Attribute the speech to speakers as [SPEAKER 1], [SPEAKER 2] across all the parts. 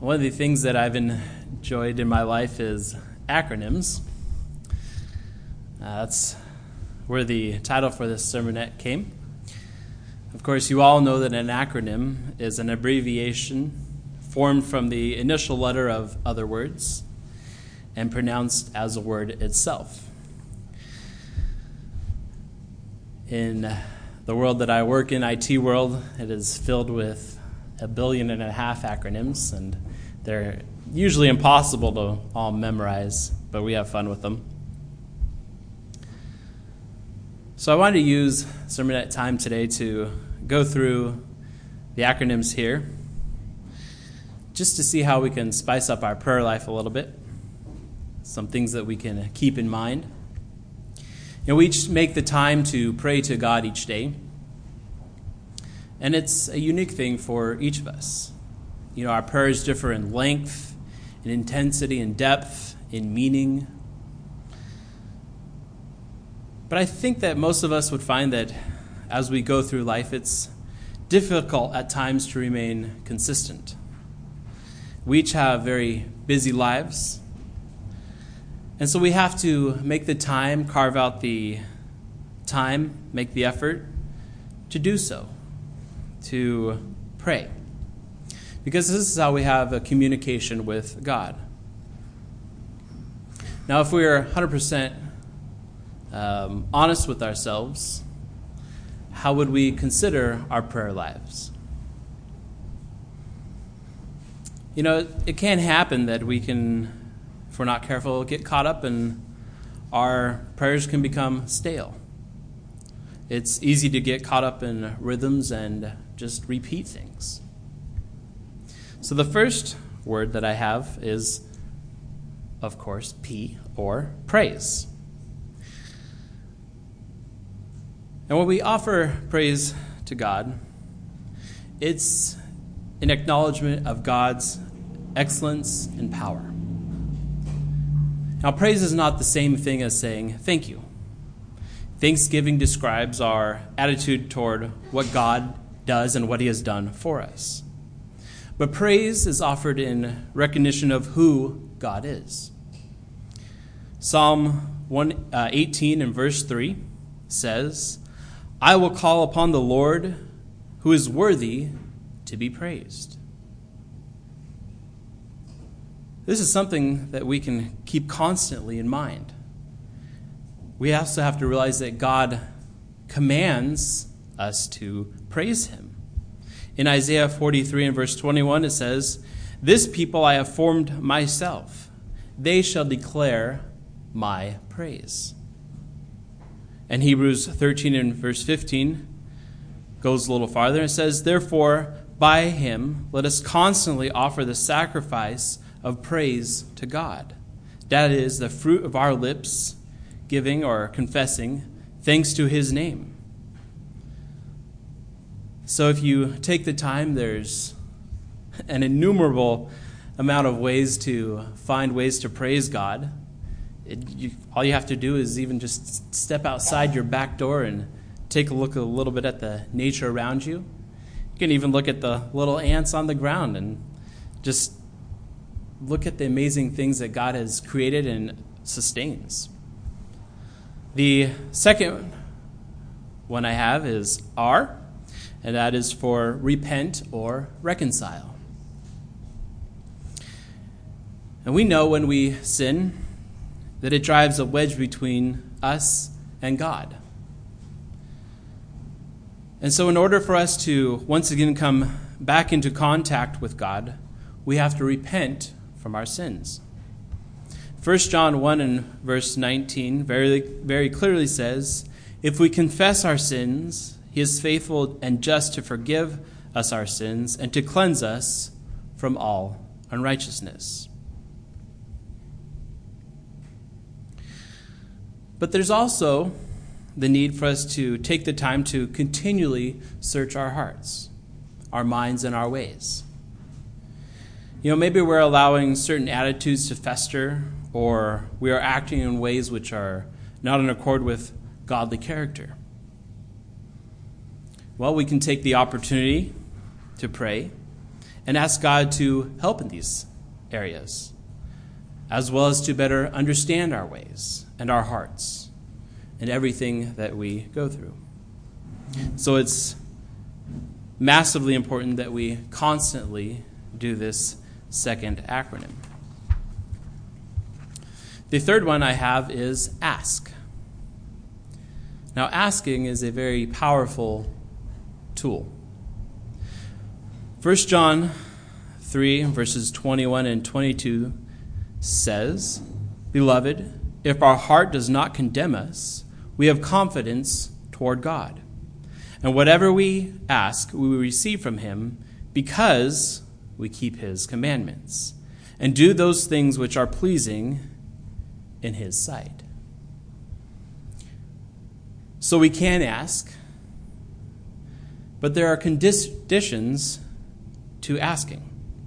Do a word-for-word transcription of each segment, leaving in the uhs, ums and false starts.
[SPEAKER 1] One of the things that I've enjoyed in my life is acronyms. Uh, that's where the title for this sermonette came. Of course, you all know that an acronym is an abbreviation formed from the initial letter of other words and pronounced as a word itself. In the world that I work in, I T world, it is filled with a billion and a half acronyms, and they're usually impossible to all memorize, but we have fun with them. So I wanted to use sermonette time today to go through the acronyms here, just to see how we can spice up our prayer life a little bit, some things that we can keep in mind. You know, we each make the time to pray to God each day, and it's a unique thing for each of us. You know, our prayers differ in length, in intensity, in depth, in meaning. But I think that most of us would find that as we go through life, it's difficult at times to remain consistent. We each have very busy lives, and so we have to make the time, carve out the time, make the effort to do so, to pray. Because this is how we have a communication with God. Now, if we are one hundred percent um, honest with ourselves, how would we consider our prayer lives? You know, it can happen that we can, if we're not careful, get caught up and our prayers can become stale. It's easy to get caught up in rhythms and just repeat things. So the first word that I have is, of course, P, or praise. And when we offer praise to God, it's an acknowledgement of God's excellence and power. Now, praise is not the same thing as saying thank you. Thanksgiving describes our attitude toward what God does and what He has done for us. But praise is offered in recognition of who God is. Psalm one eighteen and verse three says, "I will call upon the Lord who is worthy to be praised." This is something that we can keep constantly in mind. We also have to realize that God commands us to praise Him. In Isaiah forty-three and verse twenty-one, it says, "This people I have formed myself. They shall declare my praise." And Hebrews thirteen and verse fifteen goes a little farther and says, "Therefore, by Him, let us constantly offer the sacrifice of praise to God. That is the fruit of our lips, giving or confessing thanks to His name." So if you take the time, there's an innumerable amount of ways to find ways to praise God. It, you, all you have to do is even just step outside your back door and take a look a little bit at the nature around you. You can even look at the little ants on the ground and just look at the amazing things that God has created and sustains. The second one I have is R, and that is for repent or reconcile. And we know when we sin that it drives a wedge between us and God. And so in order for us to once again come back into contact with God, we have to repent from our sins. First John one and verse nineteen very, very clearly says, "If we confess our sins, He is faithful and just to forgive us our sins and to cleanse us from all unrighteousness." But there's also the need for us to take the time to continually search our hearts, our minds, and our ways. You know, maybe we're allowing certain attitudes to fester, or we are acting in ways which are not in accord with godly character. Well, we can take the opportunity to pray and ask God to help in these areas, as well as to better understand our ways and our hearts and everything that we go through. So it's massively important that we constantly do this second acronym. The third one I have is ask. Now, asking is a very powerful tool. First John three, verses twenty-one and twenty-two says, "Beloved, if our heart does not condemn us, we have confidence toward God. And whatever we ask, we will receive from him, because we keep his commandments and do those things which are pleasing in his sight." So we can ask, but there are conditions to asking.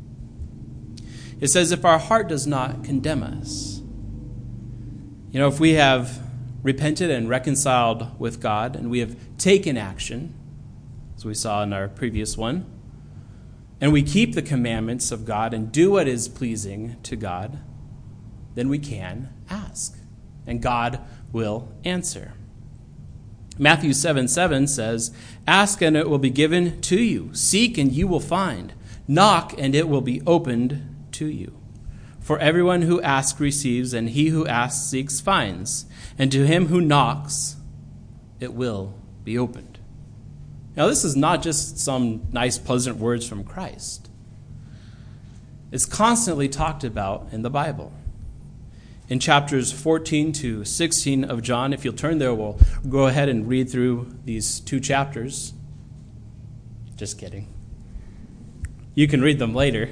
[SPEAKER 1] It says, if our heart does not condemn us. You know, if we have repented and reconciled with God, and we have taken action, as we saw in our previous one, and we keep the commandments of God and do what is pleasing to God, then we can ask, and God will answer. Matthew seven seven says, "Ask and it will be given to you. Seek and you will find. Knock and it will be opened to you. For everyone who asks receives, and he who asks seeks finds. And to him who knocks, it will be opened." Now, this is not just some nice, pleasant words from Christ. It's constantly talked about in the Bible. In chapters fourteen to sixteen of John, if you'll turn there, we'll go ahead and read through these two chapters. Just kidding. You can read them later.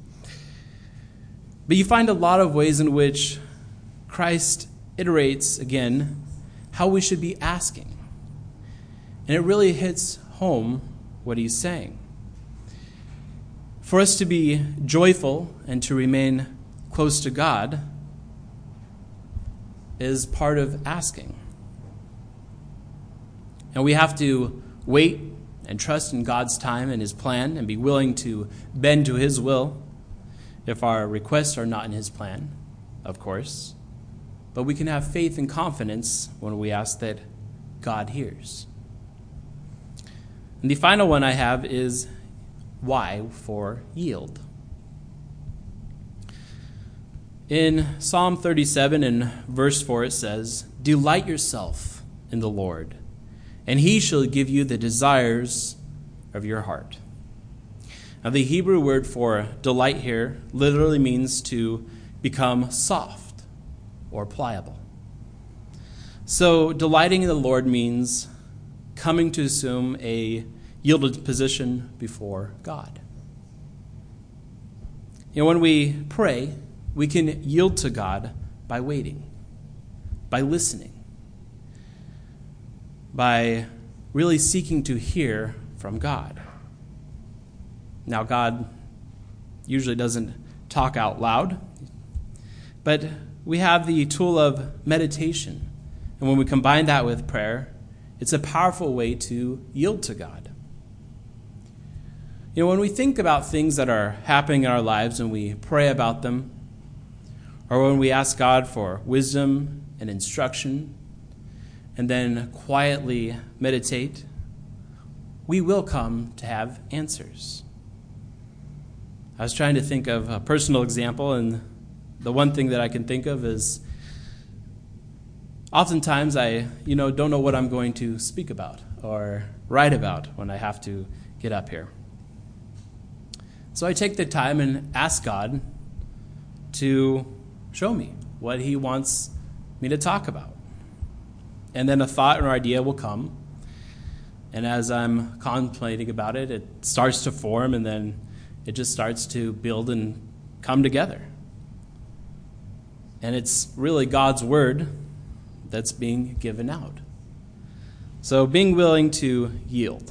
[SPEAKER 1] But you find a lot of ways in which Christ iterates, again, how we should be asking. And it really hits home what he's saying. For us to be joyful and to remain close to God is part of asking. And we have to wait and trust in God's time and his plan and be willing to bend to his will if our requests are not in his plan, of course. But we can have faith and confidence when we ask that God hears. And the final one I have is Y for yield. In Psalm thirty-seven and verse four it says, "Delight yourself in the Lord, and he shall give you the desires of your heart." Now, the Hebrew word for delight here literally means to become soft or pliable. So delighting in the Lord means coming to assume a yielded position before God. You know, when we pray, we can yield to God by waiting, by listening, by really seeking to hear from God. Now, God usually doesn't talk out loud, but we have the tool of meditation. And when we combine that with prayer, it's a powerful way to yield to God. You know, when we think about things that are happening in our lives and we pray about them, or when we ask God for wisdom and instruction, and then quietly meditate, we will come to have answers. I was trying to think of a personal example, and the one thing that I can think of is oftentimes I, you know, don't know what I'm going to speak about or write about when I have to get up here. So I take the time and ask God to show me what he wants me to talk about. And then a thought or idea will come. And as I'm contemplating about it, it starts to form, and then it just starts to build and come together. And it's really God's word that's being given out. So being willing to yield.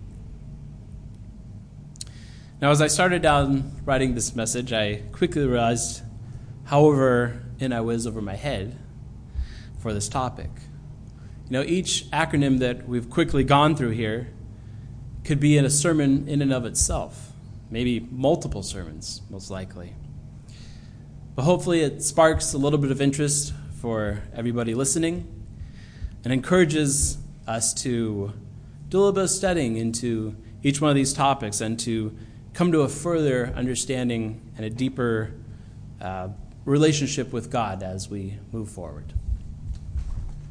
[SPEAKER 1] Now, as I started down writing this message, I quickly realized however in I was over my head for this topic. You know, each acronym that we've quickly gone through here could be in a sermon in and of itself. maybe multiple sermons, most likely. But hopefully it sparks a little bit of interest for everybody listening and encourages us to do a little bit of studying into each one of these topics and to come to a further understanding and a deeper uh, relationship with God as we move forward.